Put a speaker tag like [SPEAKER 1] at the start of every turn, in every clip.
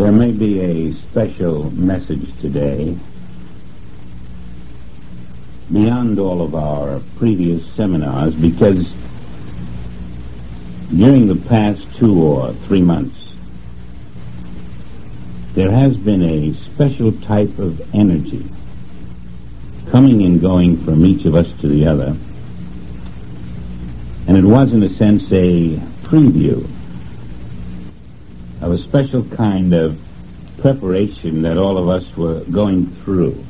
[SPEAKER 1] There may be a special message today beyond all of our previous seminars, because during the past 2 or 3 months there has been a special type of energy coming and going from each of us to the other, and it was in a sense a preview of a special kind of preparation that all of us were going through.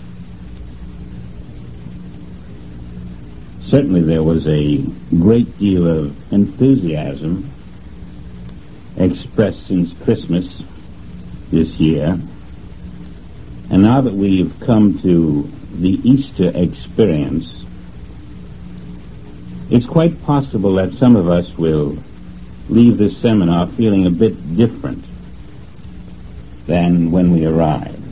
[SPEAKER 1] Certainly there was a great deal of enthusiasm expressed since Christmas this year, and now that we've come to the Easter experience, it's quite possible that some of us will leave this seminar feeling a bit different than when we arrived.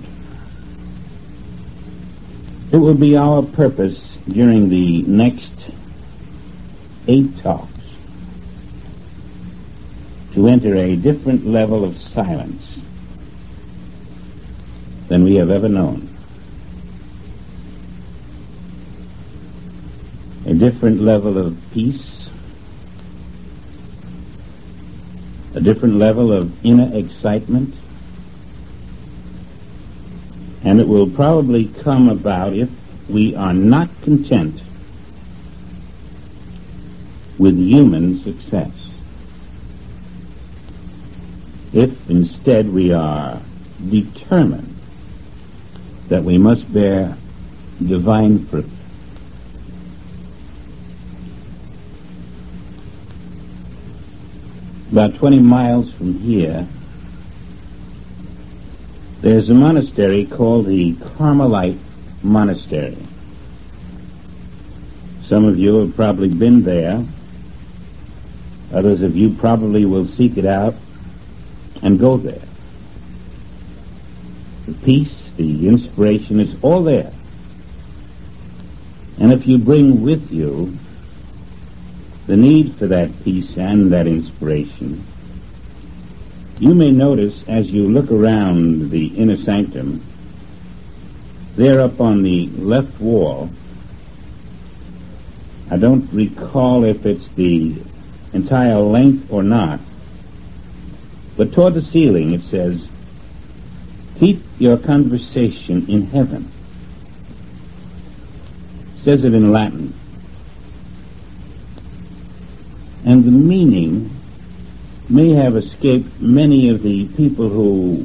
[SPEAKER 1] It will be our purpose during the next 8 talks to enter a different level of silence than we have ever known. A different level of peace, a different level of inner excitement, and it will probably come about if we are not content with human success. If instead we are determined that we must bear divine fruit. About 20 miles from here, there's a monastery called the Carmelite Monastery. Some of you have probably been there. Others of you probably will seek it out and go there. The peace, the inspiration is all there. And if you bring with you the need for that peace and that inspiration, you may notice as you look around the inner sanctum, there up on the left wall, I don't recall if it's the entire length or not, but toward the ceiling it says, "Keep your conversation in heaven." It says it in Latin. And the meaning may have escaped many of the people who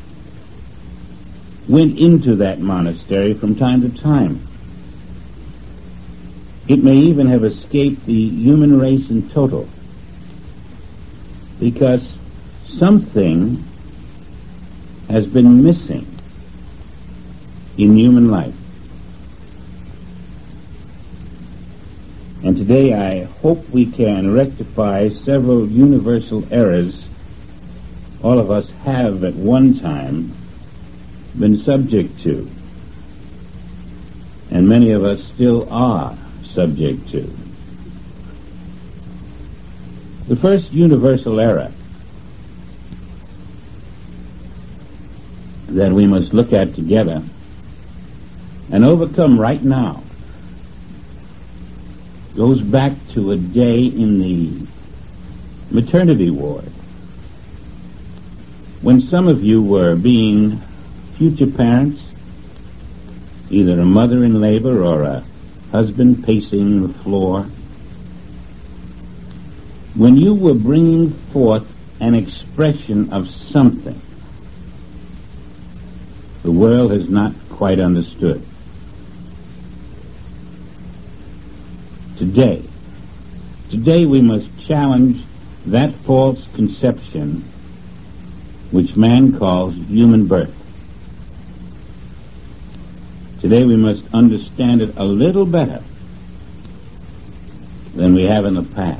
[SPEAKER 1] went into that monastery from time to time. It may even have escaped the human race in total, because something has been missing in human life. And today I hope we can rectify several universal errors all of us have at one time been subject to, and many of us still are subject to. The first universal error that we must look at together and overcome right now goes back to a day in the maternity ward when some of you were being future parents, either a mother in labor or a husband pacing the floor, when you were bringing forth an expression of something the world has not quite understood. Today we must challenge that false conception which man calls human birth. Today we must understand it a little better than we have in the past.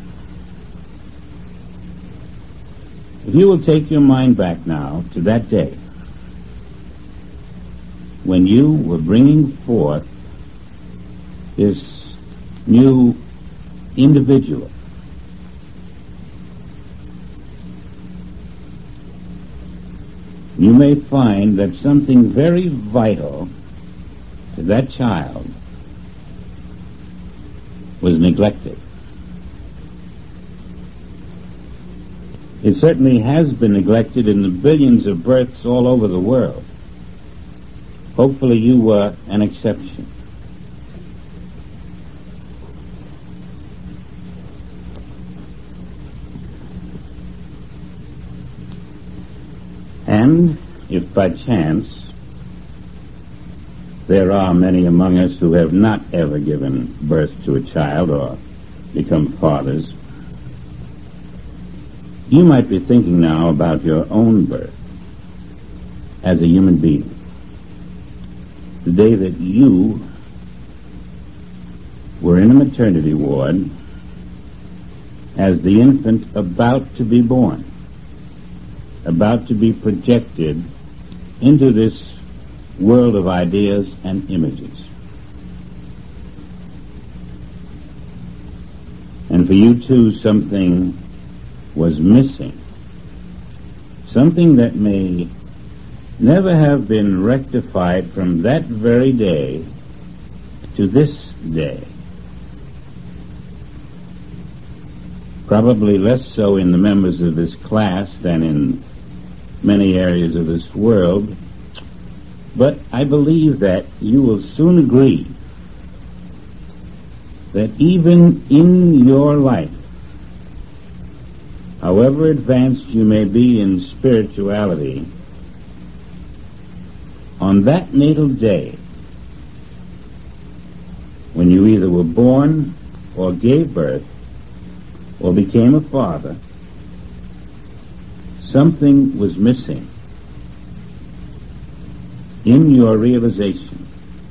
[SPEAKER 1] If you will take your mind back now to that day when you were bringing forth this new individual, you may find that something very vital to that child was neglected. It certainly has been neglected in the billions of births all over the world. Hopefully you were an exception. And if by chance there are many among us who have not ever given birth to a child or become fathers, you might be thinking now about your own birth as a human being. The day that you were in a maternity ward as the infant about to be born, about to be projected into this world of ideas and images. And for you too, something was missing, something that may never have been rectified from that very day to this day. Probably less so in the members of this class than in many areas of this world, but I believe that you will soon agree that even in your life, however advanced you may be in spirituality, on that natal day, when you either were born or gave birth or became a father, something was missing in your realization,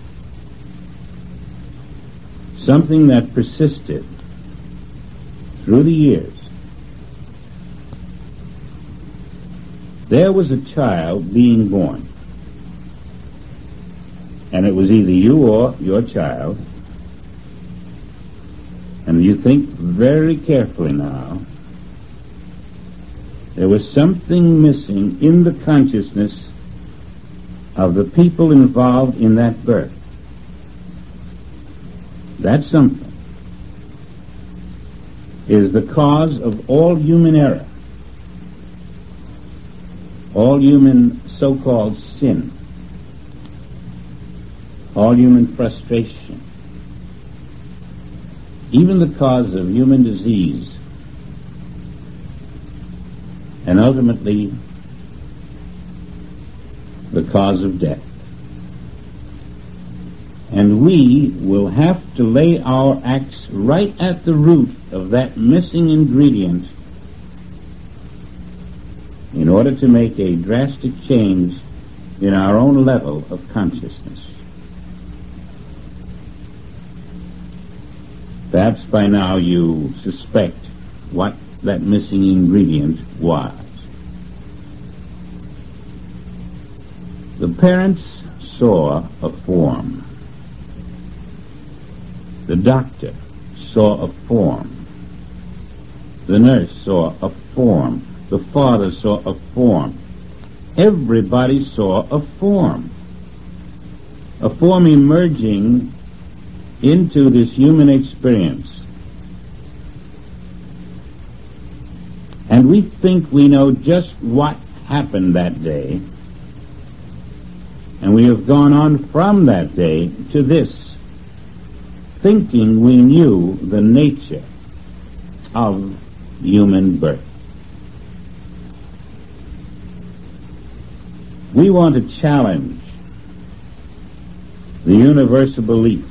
[SPEAKER 1] something that persisted through the years. There was a child being born, and it was either you or your child, and you think very carefully now, there was something missing in the consciousness of the people involved in that birth. That something is the cause of all human error, all human so-called sin, all human frustration, even the cause of human disease, and ultimately the cause of death. And we will have to lay our axe right at the root of that missing ingredient in order to make a drastic change in our own level of consciousness. Perhaps by now you suspect what that missing ingredient was. The parents saw a form. The doctor saw a form. The nurse saw a form. The father saw a form. Everybody saw a form emerging into this human experience. And we think we know just what happened that day, and we have gone on from that day to this, thinking we knew the nature of human birth. We want to challenge the universal belief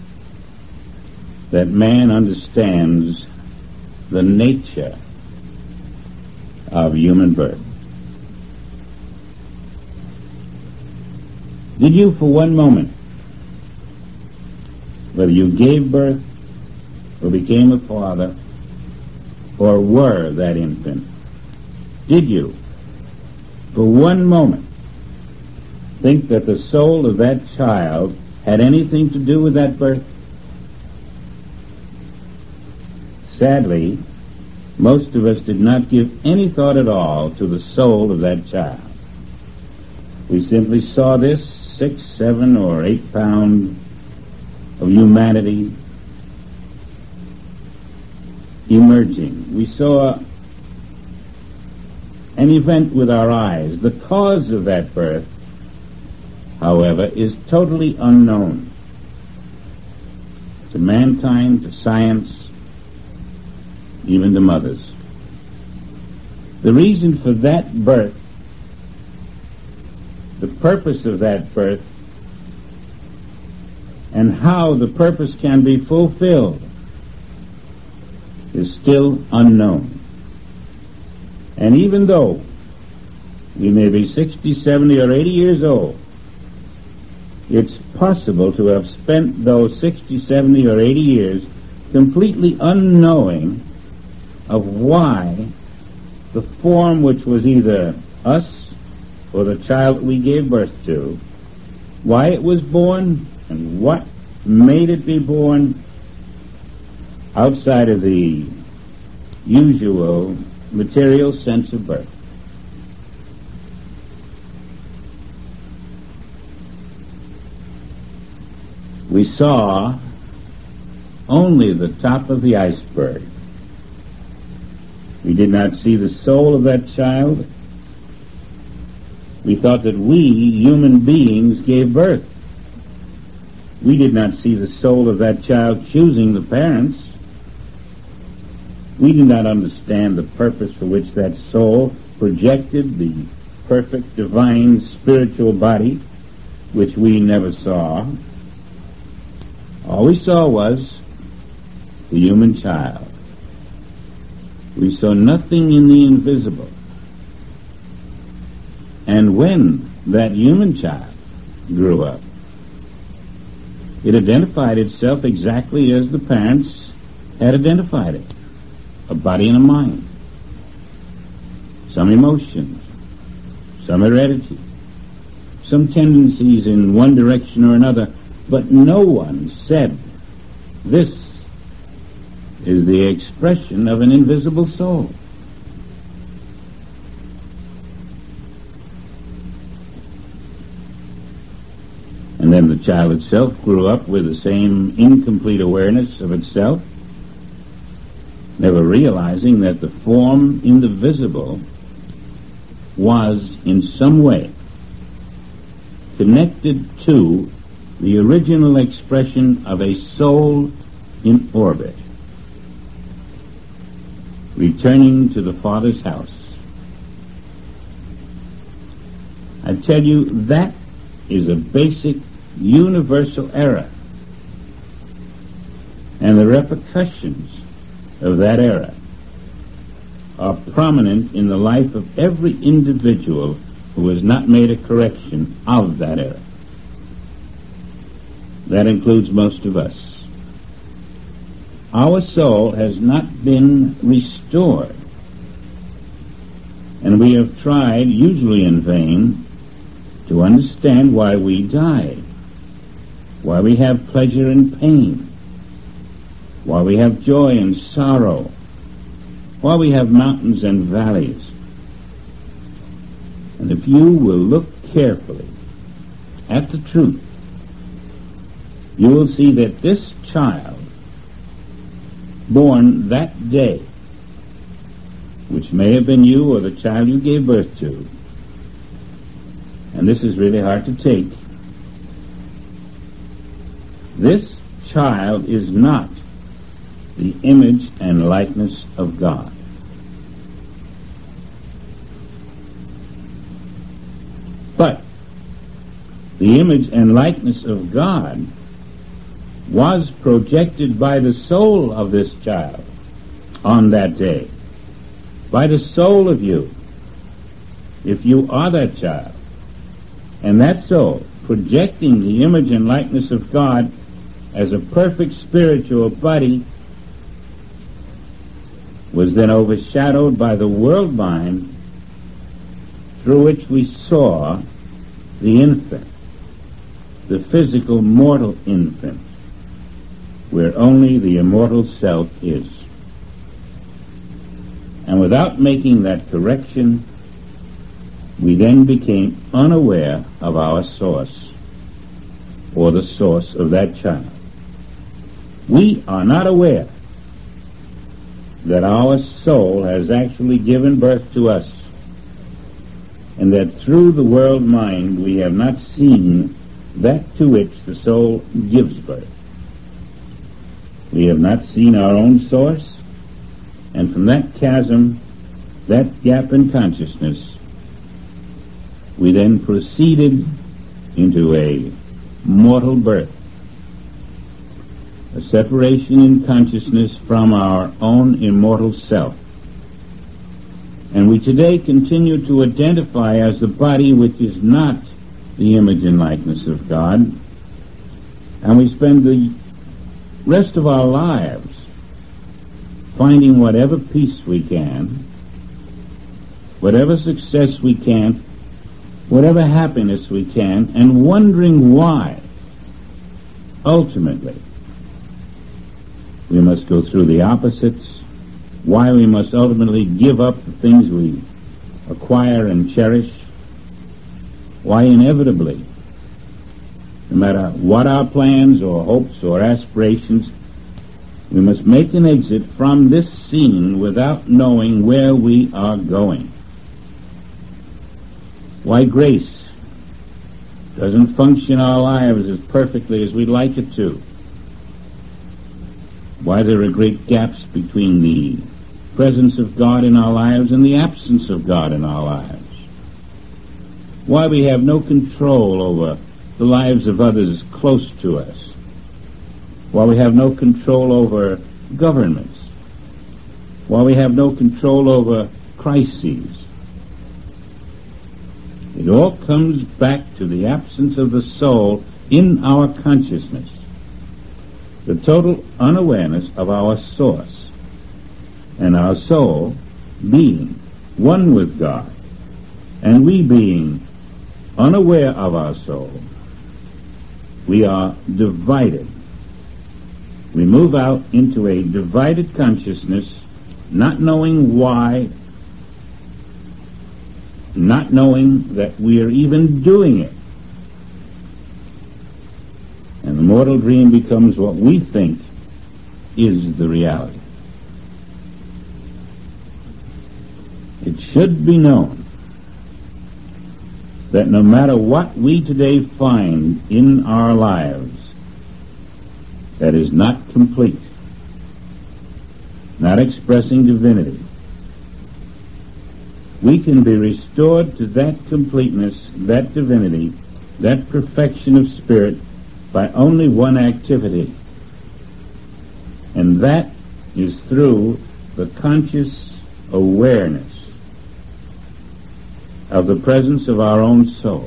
[SPEAKER 1] that man understands the nature of human birth. Did you for one moment, whether you gave birth or became a father or were that infant, did you for one moment think that the soul of that child had anything to do with that birth? Sadly, most of us did not give any thought at all to the soul of that child. We simply saw this 6, 7, or 8 pound of humanity emerging. We saw an event with our eyes. The cause of that birth, however, is totally unknown to mankind, to science, even to mothers. The reason for that birth, the purpose of that birth, and how the purpose can be fulfilled is still unknown. And even though we may be 60, 70, or 80 years old, it's possible to have spent those 60, 70, or 80 years completely unknowing of why the form which was either us or the child we gave birth to, why it was born and what made it be born outside of the usual material sense of birth. We saw only the top of the iceberg. We did not see the soul of that child. We thought that we, human beings, gave birth. We did not see the soul of that child choosing the parents. We did not understand the purpose for which that soul projected the perfect, divine, spiritual body, which we never saw. All we saw was the human child. We saw nothing in the invisible. And when that human child grew up, it identified itself exactly as the parents had identified it. A body and a mind. Some emotions. Some heredity. Some tendencies in one direction or another. But no one said, this is the expression of an invisible soul. And then the child itself grew up with the same incomplete awareness of itself, never realizing that the form in the visible was in some way connected to the original expression of a soul in orbit, returning to the Father's house. I tell you, that is a basic universal error, and the repercussions of that error are prominent in the life of every individual who has not made a correction of that error. That includes most of us. Our soul has not been restored, and we have tried, usually in vain, to understand why we die, why we have pleasure and pain, why we have joy and sorrow, why we have mountains and valleys. And if you will look carefully at the truth, you will see that this child, born that day, which may have been you or the child you gave birth to, and this is really hard to take, this child is not the image and likeness of God. But the image and likeness of God was projected by the soul of this child on that day, by the soul of you, if you are that child. And that soul, projecting the image and likeness of God as a perfect spiritual body, was then overshadowed by the world mind through which we saw the infant, the physical mortal infant, where only the immortal self is. And without making that correction, we then became unaware of our source, or the source of that child. We are not aware that our soul has actually given birth to us, and that through the world mind we have not seen that to which the soul gives birth. We have not seen our own source, and from that chasm, that gap in consciousness, we then proceeded into a mortal birth, a separation in consciousness from our own immortal self. And we today continue to identify as the body which is not the image and likeness of God, and we spend the rest of our lives finding whatever peace we can, whatever success we can, whatever happiness we can, and wondering why, ultimately, we must go through the opposites, why we must ultimately give up the things we acquire and cherish, why inevitably, no matter what our plans or hopes or aspirations, we must make an exit from this scene without knowing where we are going. Why grace doesn't function in our lives as perfectly as we'd like it to. Why there are great gaps between the presence of God in our lives and the absence of God in our lives. Why we have no control over the lives of others close to us. Why we have no control over governments. Why we have no control over crises. It all comes back to the absence of the soul in our consciousness, the total unawareness of our source, and our soul being one with God, and we being unaware of our soul. We are divided. We move out into a divided consciousness, not knowing why, not knowing that we are even doing it. And the mortal dream becomes what we think is the reality. It should be known that no matter what we today find in our lives that is not complete, not expressing divinity, we can be restored to that completeness, that divinity, that perfection of spirit by only one activity, and that is through the conscious awareness of the presence of our own soul.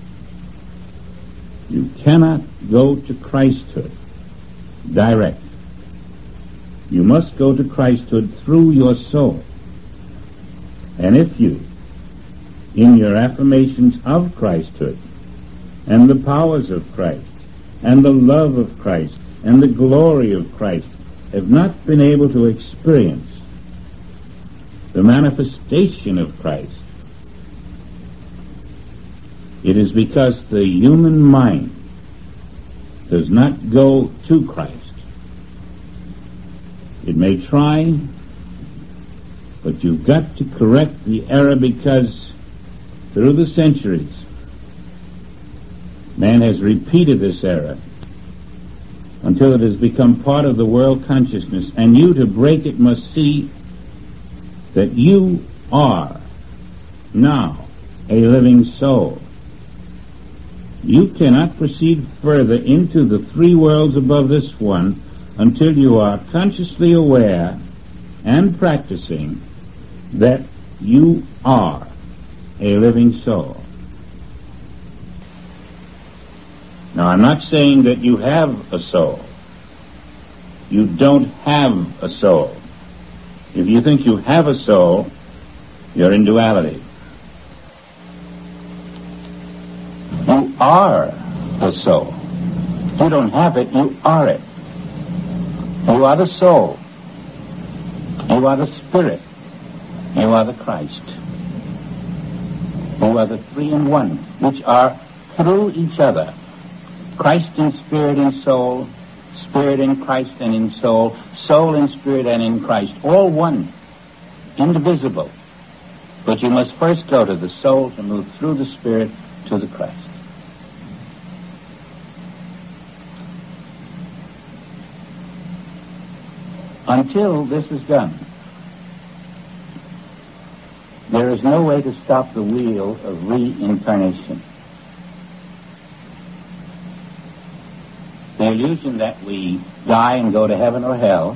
[SPEAKER 1] You cannot go to Christhood direct. You must go to Christhood through your soul. And if you, in your affirmations of Christhood, and the powers of Christ, and the love of Christ, and the glory of Christ, have not been able to experience the manifestation of Christ, it is because the human mind does not go to Christ. It may try, but you've got to correct the error, because through the centuries, man has repeated this error until it has become part of the world consciousness, and you, to break it, must see that you are now a living soul. You cannot proceed further into the three worlds above this one until you are consciously aware and practicing that you are a living soul. Now, I'm not saying that you have a soul. You don't have a soul. If you think you have a soul, you're in duality. You are the soul. You don't have it, you are it. You are the soul. You are the spirit. You are the Christ. who are the three in one, which are through each other. Christ in spirit and soul, spirit in Christ and in soul, soul in spirit and in Christ, all one, indivisible. But you must first go to the soul to move through the spirit to the Christ. Until this is done, there is no way to stop the wheel of reincarnation. The illusion that we die and go to heaven or hell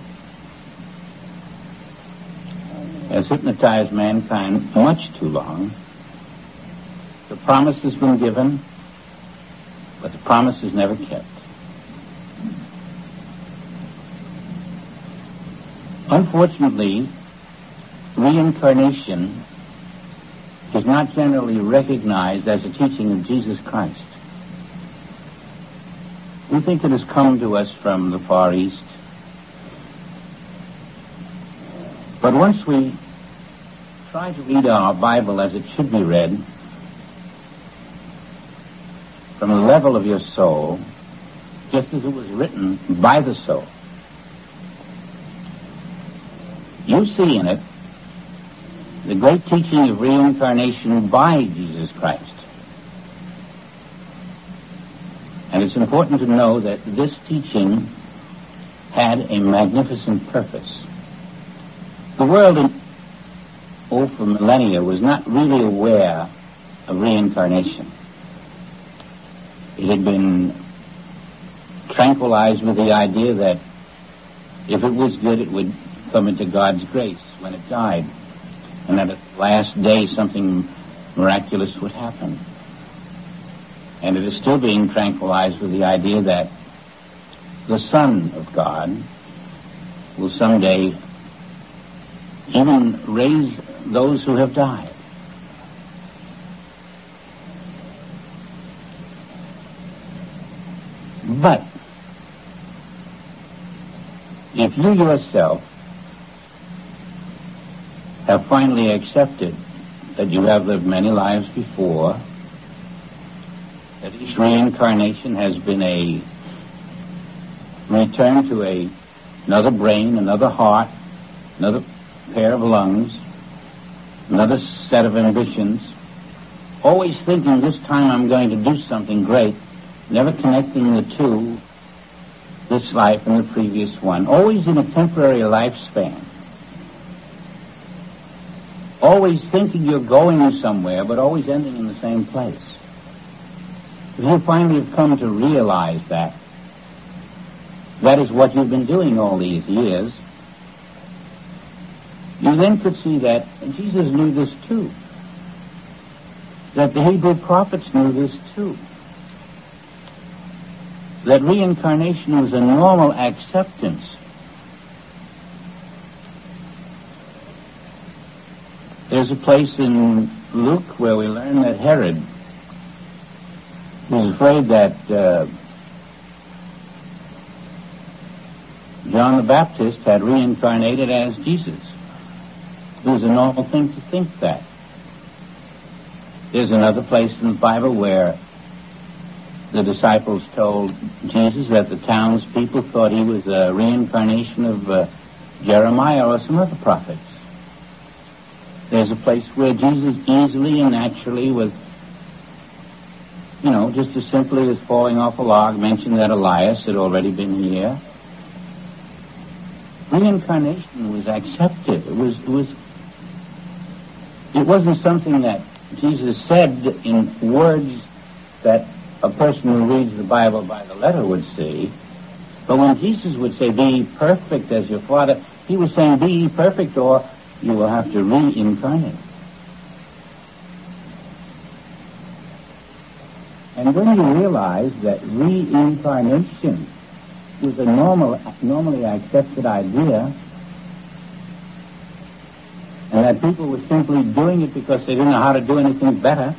[SPEAKER 1] has hypnotized mankind much too long. The promise has been given, but the promise is never kept. Unfortunately, reincarnation is not generally recognized as a teaching of Jesus Christ. We think it has come to us from the Far East. But once we try to read our Bible as it should be read, from the level of your soul, just as it was written by the soul, you see in it the great teaching of reincarnation by Jesus Christ. And it's important to know that this teaching had a magnificent purpose. The world for millennia was not really aware of reincarnation. It had been tranquilized with the idea that if it was good, it would come into God's grace when it died, and that at the last day something miraculous would happen. And it is still being tranquilized with the idea that the Son of God will someday even raise those who have died. But if you yourself have finally accepted that you have lived many lives before, that each reincarnation has been a return to another brain, another heart, another pair of lungs, another set of ambitions, always thinking this time I'm going to do something great, never connecting the two, this life and the previous one, always in a temporary lifespan, always thinking you're going somewhere, but always ending in the same place. If you finally have come to realize that is what you've been doing all these years, you then could see that Jesus knew this too, that the Hebrew prophets knew this too, that reincarnation was a normal acceptance. There's a place in Luke where we learn that Herod was afraid that John the Baptist had reincarnated as Jesus. It was a normal thing to think that. There's another place in the Bible where the disciples told Jesus that the townspeople thought he was a reincarnation of Jeremiah or some other prophets. There's a place where Jesus easily and naturally, with, just as simply as falling off a log, mentioned that Elias had already been here. Reincarnation was accepted. It wasn't something that Jesus said in words that a person who reads the Bible by the letter would see. But when Jesus would say, "Be ye perfect as your Father," he was saying, "Be ye perfect, or you will have to reincarnate." And when you realize that reincarnation was a normally accepted idea, and that people were simply doing it because they didn't know how to do anything better,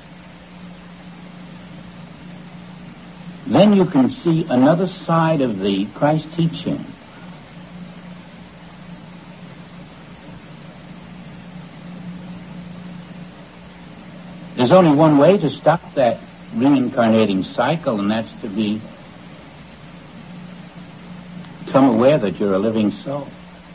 [SPEAKER 1] then you can see another side of the Christ teaching. There's only one way to stop that reincarnating cycle, and that's to become aware that you're a living soul.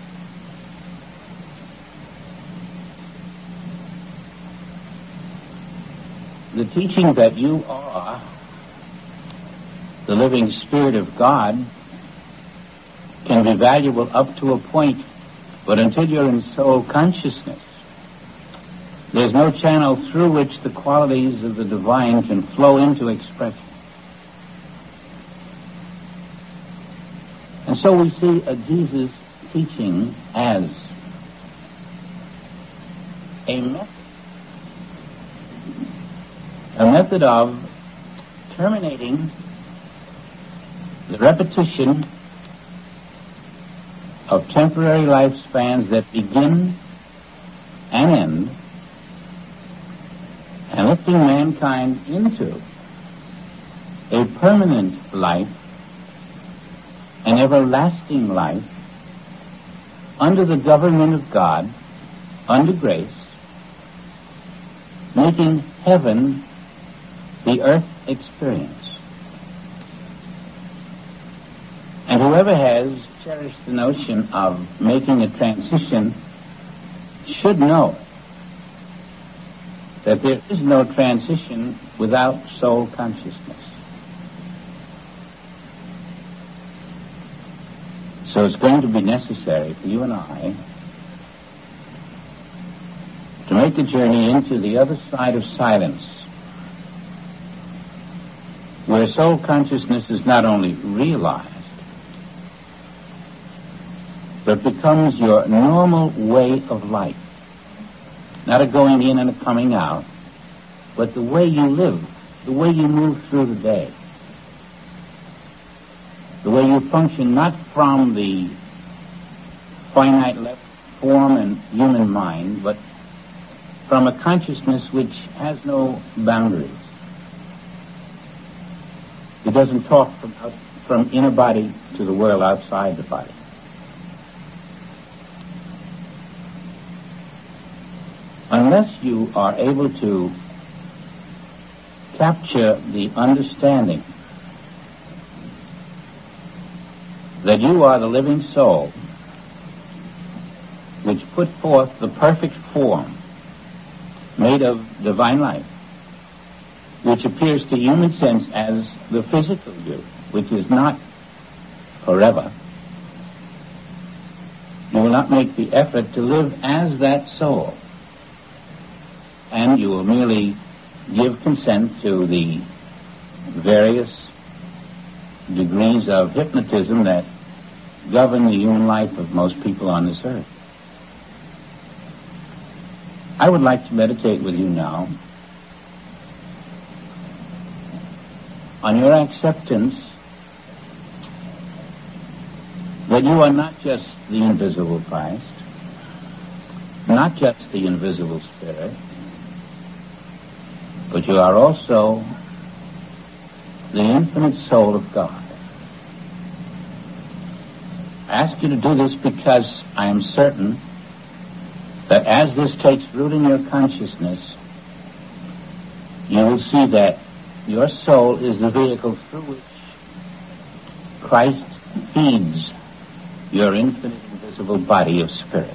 [SPEAKER 1] The teaching that you are the living Spirit of God can be valuable up to a point, but until you're in soul consciousness, there's no channel through which the qualities of the divine can flow into expression. And so we see Jesus teaching as a method of terminating the repetition of temporary lifespans that begin and end, and lifting mankind into a permanent life, an everlasting life, under the government of God, under grace, making heaven the earth experience. And whoever has cherished the notion of making a transition should know that there is no transition without soul consciousness. So it's going to be necessary for you and I to make the journey into the other side of silence, where soul consciousness is not only realized, but becomes your normal way of life. Not a going in and a coming out, but the way you live, the way you move through the day, the way you function not from the finite left form and human mind, but from a consciousness which has no boundaries. It doesn't talk from inner body to the world outside the body. Unless you are able to capture the understanding that you are the living soul which put forth the perfect form made of divine life, which appears to human sense as the physical you, which is not forever, you will not make the effort to live as that soul, and you will merely give consent to the various degrees of hypnotism that govern the human life of most people on this earth. I would like to meditate with you now on your acceptance that you are not just the invisible Christ, not just the invisible Spirit, but you are also the infinite soul of God. I ask you to do this because I am certain that as this takes root in your consciousness, you will see that your soul is the vehicle through which Christ feeds your infinite invisible body of spirit.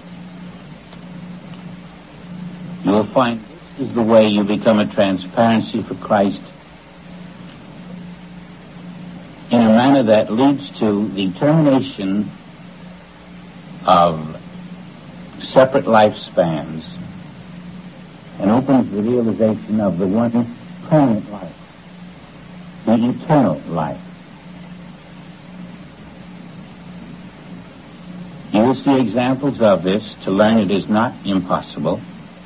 [SPEAKER 1] You will find this is the way you become a transparency for Christ in a manner that leads to the termination of separate lifespans and opens the realization of the one permanent life, the eternal life. You will see examples of this to learn it is not impossible,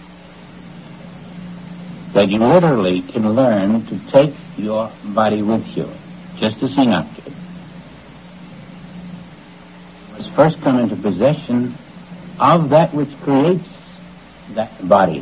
[SPEAKER 1] that you literally can learn to take your body with you, just as Enoch did. You must first come into possession of that which creates that body,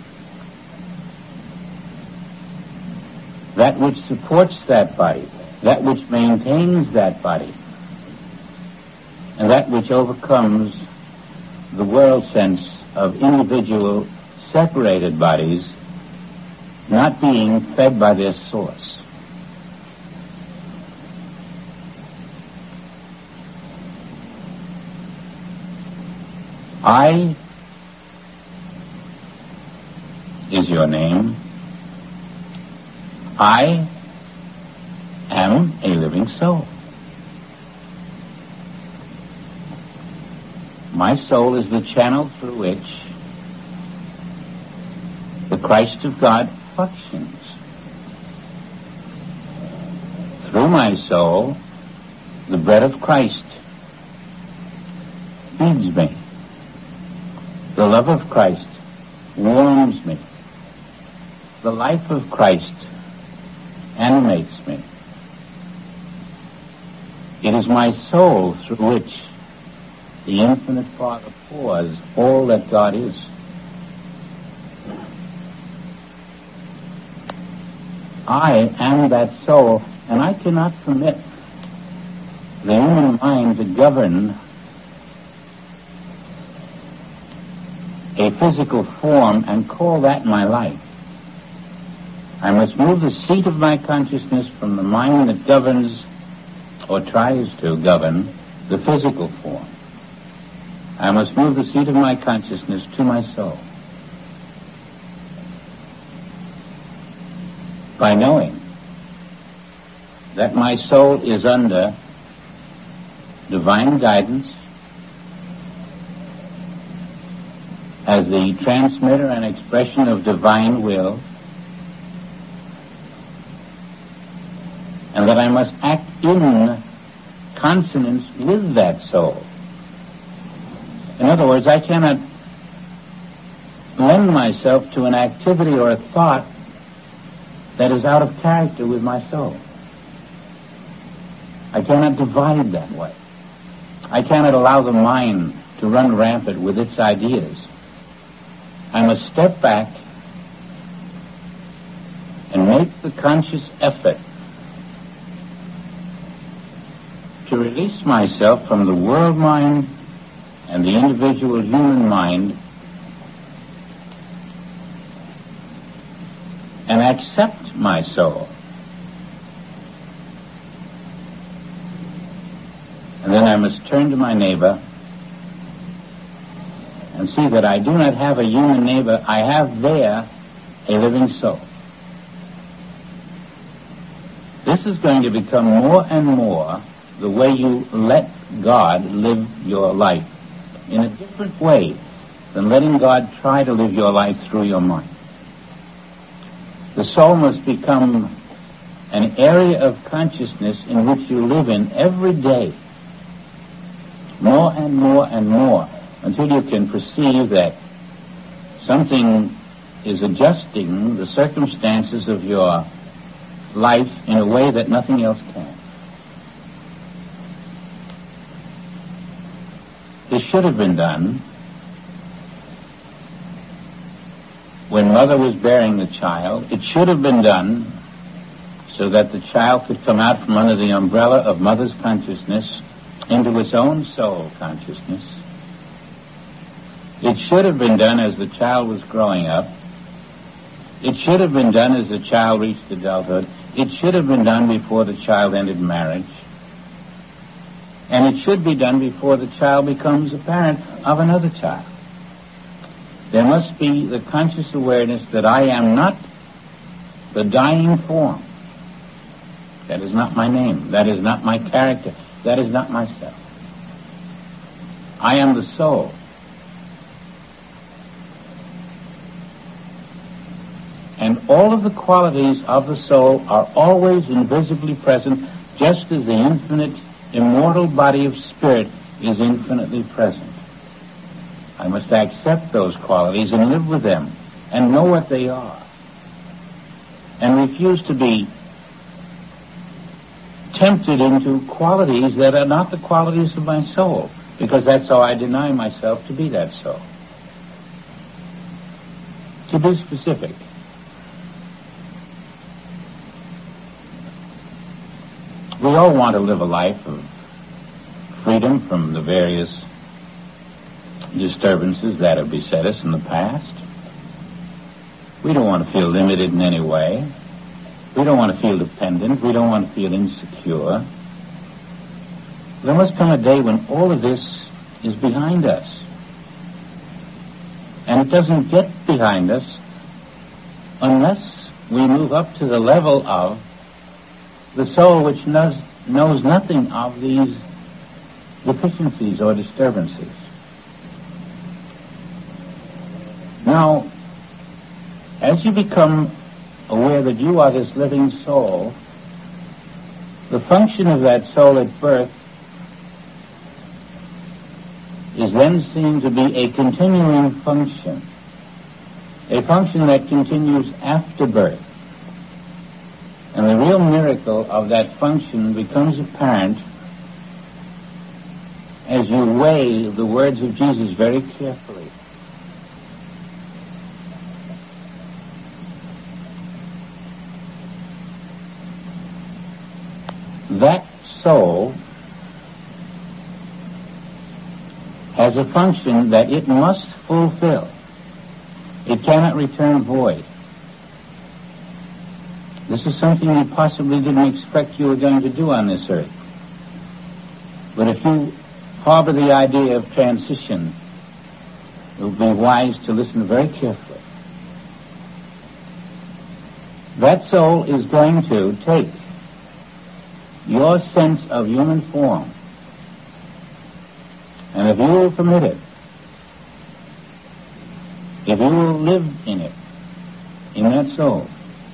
[SPEAKER 1] that which supports that body, that which maintains that body, and that which overcomes the world sense of individual separated bodies not being fed by their source. I is your name. I am a living soul. My soul is the channel through which the Christ of God functions. Through my soul, the bread of Christ feeds me. The love of Christ warms me. The life of Christ animates me. It is my soul through which the infinite Father pours all that God is. I am that soul, and I cannot permit the human mind to govern a physical form and call that my life. I must move the seat of my consciousness from the mind that governs or tries to govern the physical form. I must move the seat of my consciousness to my soul. By knowing that my soul is under divine guidance as the transmitter and expression of divine will, and that I must act in consonance with that soul. In other words, I cannot lend myself to an activity or a thought that is out of character with my soul. I cannot divide that way. I cannot allow the mind to run rampant with its ideas. I must step back and make the conscious effort to release myself from the world mind and the individual human mind and accept my soul. And then I must turn to my neighbor and see that I do not have a human neighbor, I have there a living soul. This is going to become more and more the way you let God live your life, in a different way than letting God try to live your life through your mind. The soul must become an area of consciousness in which you live in every day, more and more and more, until you can perceive that something is adjusting the circumstances of your life in a way that nothing else can. This should have been done when mother was bearing the child. It should have been done so that the child could come out from under the umbrella of mother's consciousness into its own soul consciousness. It should have been done as the child was growing up. It should have been done as the child reached adulthood. It should have been done before the child entered marriage. And it should be done before the child becomes a parent of another child. There must be the conscious awareness that I am not the dying form. That is not my name. That is not my character. That is not myself. I am the soul. And all of the qualities of the soul are always invisibly present, just as the infinite, immortal body of spirit is infinitely present. I must accept those qualities and live with them and know what they are, and refuse to be tempted into qualities that are not the qualities of my soul, because that's how I deny myself to be that soul. To be specific, we all want to live a life of freedom from the various disturbances that have beset us in the past. We don't want to feel limited in any way. We don't want to feel dependent. We don't want to feel insecure. There must come a day when all of this is behind us. And it doesn't get behind us unless we move up to the level of the soul which knows nothing of these deficiencies or disturbances. Now, as you become aware that you are this living soul, the function of that soul at birth is then seen to be a continuing function, a function that continues after birth. And the real miracle of that function becomes apparent as you weigh the words of Jesus very carefully. That soul has a function that it must fulfill. It cannot return void. This is something you possibly didn't expect you were going to do on this earth. But if you harbor the idea of transition, it would be wise to listen very carefully. That soul is going to take your sense of human form, and if you will permit it, if you will live in it, in that soul,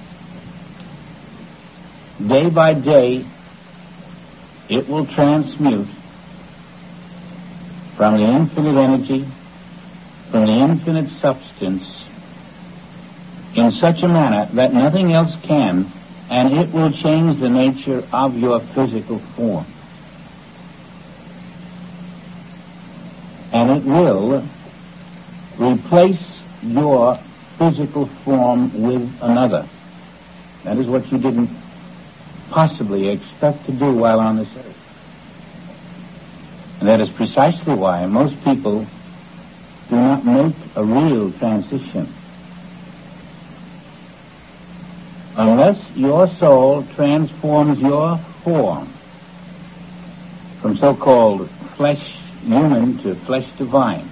[SPEAKER 1] day by day, it will transmute from the infinite energy, from the infinite substance, in such a manner that nothing else can, and it will change the nature of your physical form. And it will replace your physical form with another. That is what you didn't possibly expect to do while on this earth. And that is precisely why most people do not make a real transition. Unless your soul transforms your form from so-called flesh human to flesh divine,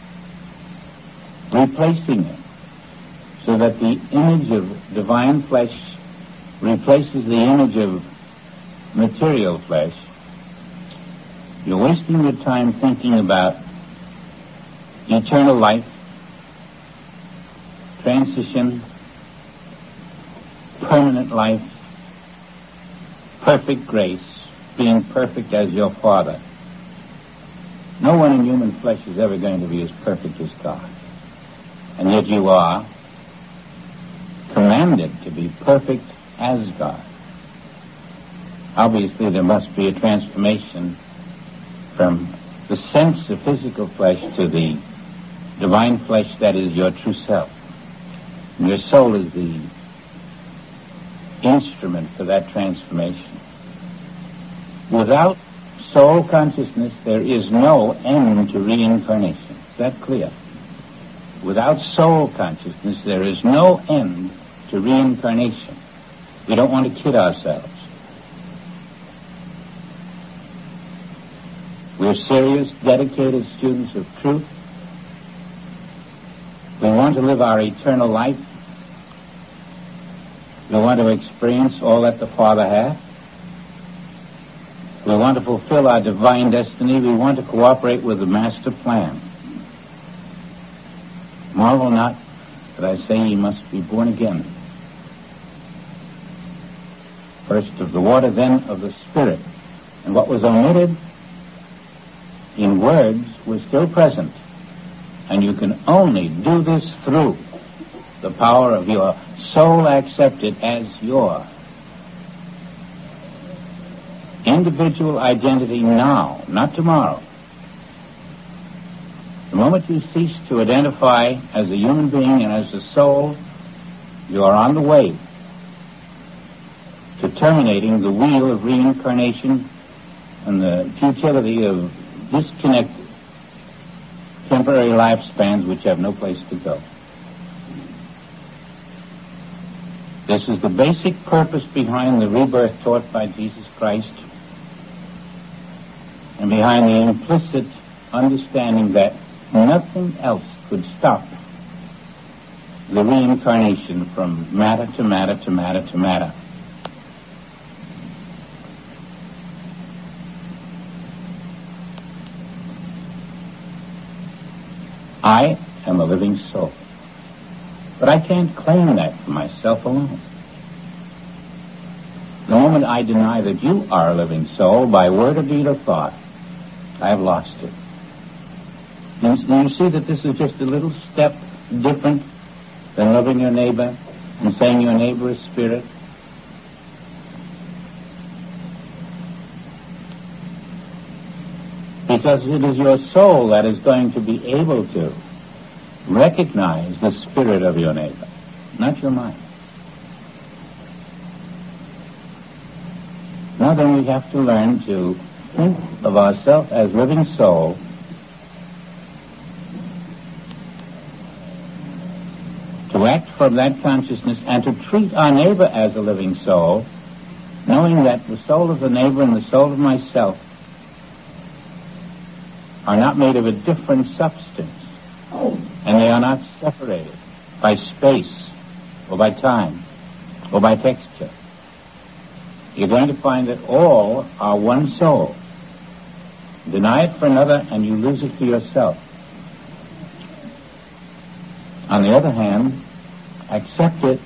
[SPEAKER 1] replacing it so that the image of divine flesh replaces the image of material flesh, you're wasting your time thinking about eternal life, transition, permanent life, perfect grace, being perfect as your Father. No one in human flesh is ever going to be as perfect as God. And yet you are commanded to be perfect as God. Obviously, there must be a transformation from the sense of physical flesh to the divine flesh that is your true self. And your soul is the instrument for that transformation. Without soul consciousness, there is no end to reincarnation. Is that clear? Without soul consciousness, there is no end to reincarnation. We don't want to kid ourselves. We're serious, dedicated students of truth. We want to live our eternal life. We want to experience all that the Father hath. We want to fulfill our divine destiny. We want to cooperate with the master plan. Marvel not that I say ye must be born again. First of the water, then of the Spirit. And what was omitted in words was still present. And you can only do this through the power of your soul accepted as your individual identity now, not tomorrow. The moment you cease to identify as a human being and as a soul, you are on the way to terminating the wheel of reincarnation and the futility of disconnected temporary lifespans which have no place to go. This is the basic purpose behind the rebirth taught by Jesus Christ, and behind the implicit understanding that nothing else could stop the reincarnation from matter to matter to matter to matter. I am a living soul, but I can't claim that for myself alone. The moment I deny that you are a living soul by word or deed or thought, I have lost it. You see that this is just a little step different than loving your neighbor and saying your neighbor is spirit. Because it is your soul that is going to be able to recognize the spirit of your neighbor, not your mind. Now then we have to learn to think of ourselves as living soul, to act from that consciousness, and to treat our neighbor as a living soul, knowing that the soul of the neighbor and the soul of myself are not made of a different substance, and they are not separated by space or by time or by texture. You're going to find that all are one soul. Deny it for another and you lose it for yourself. On the other hand, accept it,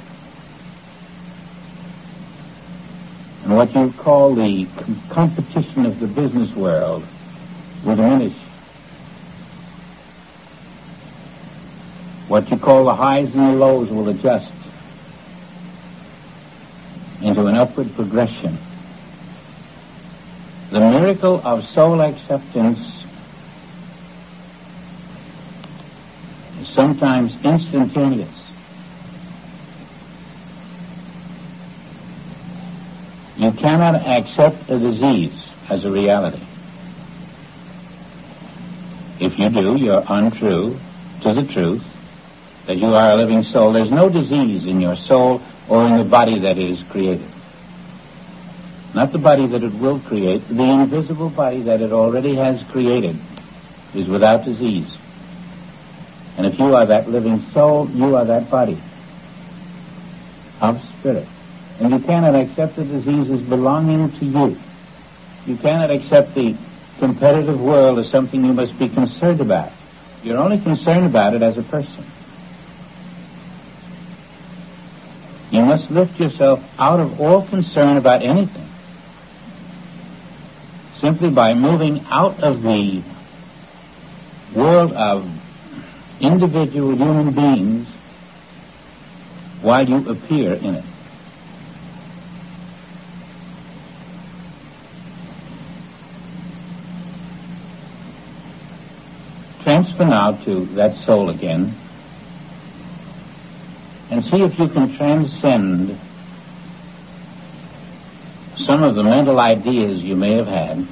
[SPEAKER 1] and what you call the competition of the business world will diminish. What you call the highs and the lows will adjust into an upward progression. The miracle of soul acceptance is sometimes instantaneous. You cannot accept a disease as a reality. If you do, you're untrue to the truth that you are a living soul. There's no disease in your soul or in the body that it is created. Not the body that it will create. The invisible body that it already has created is without disease. And if you are that living soul, you are that body of spirit. And you cannot accept the disease as belonging to you. You cannot accept the competitive world as something you must be concerned about. You're only concerned about it as a person. You must lift yourself out of all concern about anything simply by moving out of the world of individual human beings while you appear in it. Transfer now to that soul again and see if you can transcend some of the mental ideas you may have had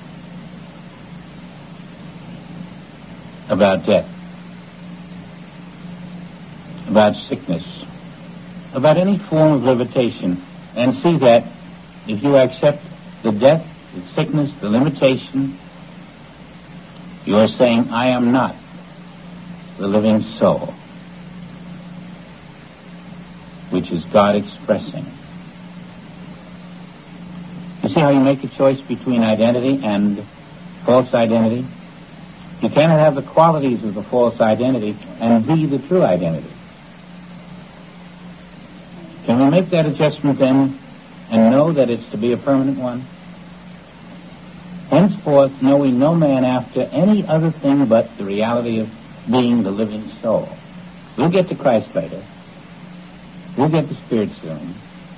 [SPEAKER 1] about death, about sickness, about any form of limitation, and see that if you accept the death, the sickness, the limitation, you are saying, I am not the living soul, which is God expressing. You see how you make a choice between identity and false identity? You cannot have the qualities of the false identity and be the true identity. Can we make that adjustment then and know that it's to be a permanent one? Henceforth, know we no man after any other thing but the reality of being the living soul. We'll get to Christ later. We'll get to Spirit soon.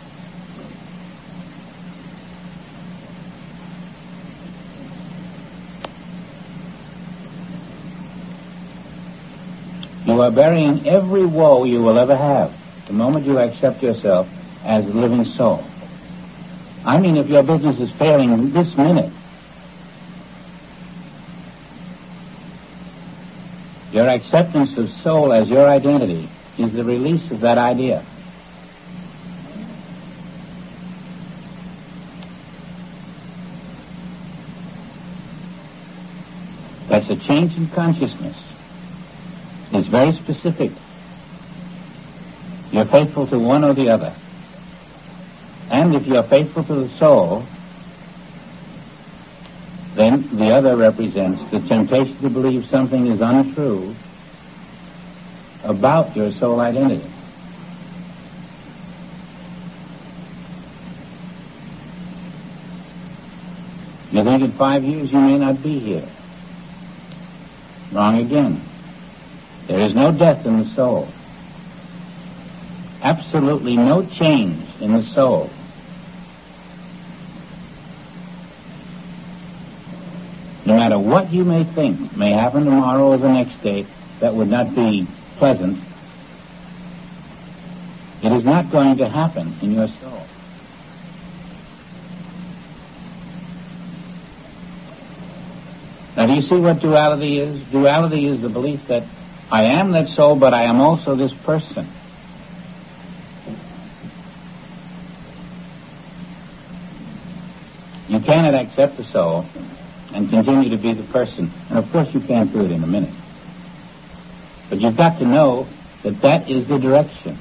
[SPEAKER 1] You are burying every woe you will ever have the moment you accept yourself as a living soul. I mean, if your business is failing this minute, your acceptance of soul as your identity is the release of that idea. That's a change in consciousness. It's very specific. You're faithful to one or the other. And if you're faithful to the soul, then the other represents the temptation to believe something is untrue about your soul identity. You think in 5 years you may not be here. Wrong again. There is no death in the soul. Absolutely no change in the soul. No matter what you may think may happen tomorrow or the next day that would not be pleasant, it is not going to happen in your soul. Now, do you see what duality is? Duality is the belief that I am that soul, but I am also this person. You cannot accept the soul and continue to be the person. And of course you can't do it in a minute. But you've got to know that that is the direction.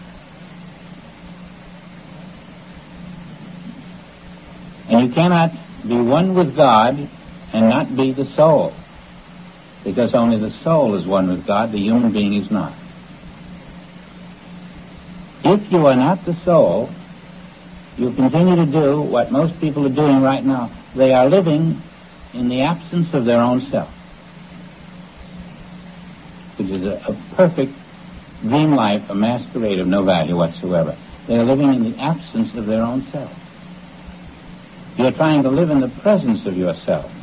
[SPEAKER 1] And you cannot be one with God and not be the soul. Because only the soul is one with God, the human being is not. If you are not the soul, you continue to do what most people are doing right now. They are living in the absence of their own self, which is a perfect dream life, a masquerade of no value whatsoever. They are living in the absence of their own self. You are trying to live in the presence of yourself.